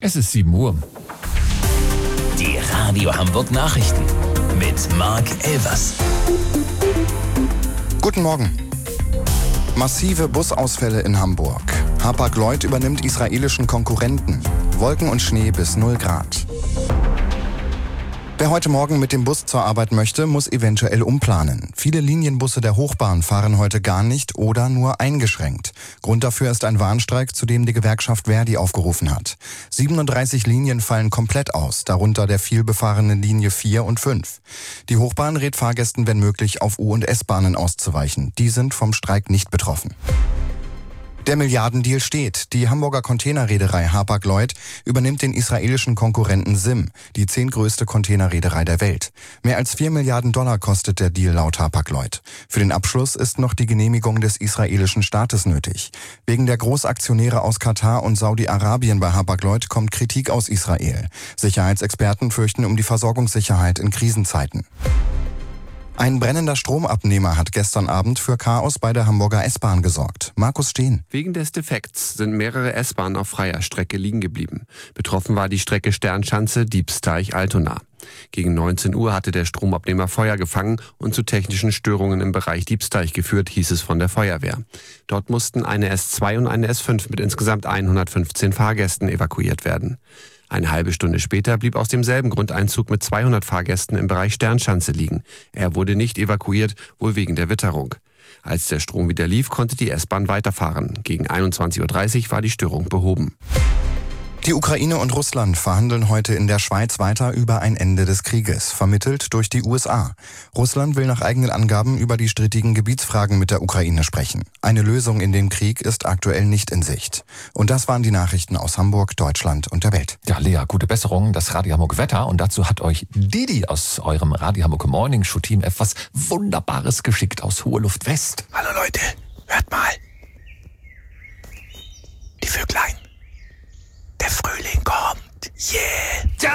Es ist 7 Uhr. Die Radio Hamburg Nachrichten mit Marc Elvers. Guten Morgen. Massive Busausfälle in Hamburg. Hapag-Lloyd übernimmt israelischen Konkurrenten. Wolken und Schnee bis 0 Grad. Wer heute Morgen mit dem Bus zur Arbeit möchte, muss eventuell umplanen. Viele Linienbusse der Hochbahn fahren heute gar nicht oder nur eingeschränkt. Grund dafür ist ein Warnstreik, zu dem die Gewerkschaft Verdi aufgerufen hat. 37 Linien fallen komplett aus, darunter der vielbefahrene Linie 4 und 5. Die Hochbahn rät Fahrgästen, wenn möglich, auf U- und S-Bahnen auszuweichen. Die sind vom Streik nicht betroffen. Der Milliardendeal steht. Die Hamburger Containerreederei Hapag-Lloyd übernimmt den israelischen Konkurrenten SIM, die 10. größte Containerreederei der Welt. Mehr als $4 Milliarden kostet der Deal laut Hapag-Lloyd. Für den Abschluss ist noch die Genehmigung des israelischen Staates nötig. Wegen der Großaktionäre aus Katar und Saudi-Arabien bei Hapag-Lloyd kommt Kritik aus Israel. Sicherheitsexperten fürchten um die Versorgungssicherheit in Krisenzeiten. Ein brennender Stromabnehmer hat gestern Abend für Chaos bei der Hamburger S-Bahn gesorgt. Markus Steen. Wegen des Defekts sind mehrere S-Bahnen auf freier Strecke liegen geblieben. Betroffen war die Strecke Sternschanze-Diebsteich-Altona. Gegen 19 Uhr hatte der Stromabnehmer Feuer gefangen und zu technischen Störungen im Bereich Diebsteich geführt, hieß es von der Feuerwehr. Dort mussten eine S2 und eine S5 mit insgesamt 115 Fahrgästen evakuiert werden. Eine halbe Stunde später blieb aus demselben Grund ein Zug mit 200 Fahrgästen im Bereich Sternschanze liegen. Er wurde nicht evakuiert, wohl wegen der Witterung. Als der Strom wieder lief, konnte die S-Bahn weiterfahren. Gegen 21.30 Uhr war die Störung behoben. Die Ukraine und Russland verhandeln heute in der Schweiz weiter über ein Ende des Krieges, vermittelt durch die USA. Russland will nach eigenen Angaben über die strittigen Gebietsfragen mit der Ukraine sprechen. Eine Lösung in dem Krieg ist aktuell nicht in Sicht. Und das waren die Nachrichten aus Hamburg, Deutschland und der Welt. Ja, Lea, gute Besserung, das Radio Hamburg Wetter. Und dazu hat euch Didi aus eurem Radio Hamburg Morning Show Team etwas Wunderbares geschickt aus Hohe Luft West. Hallo Leute, hört mal. Die Vöglein. Der Frühling kommt. Yeah.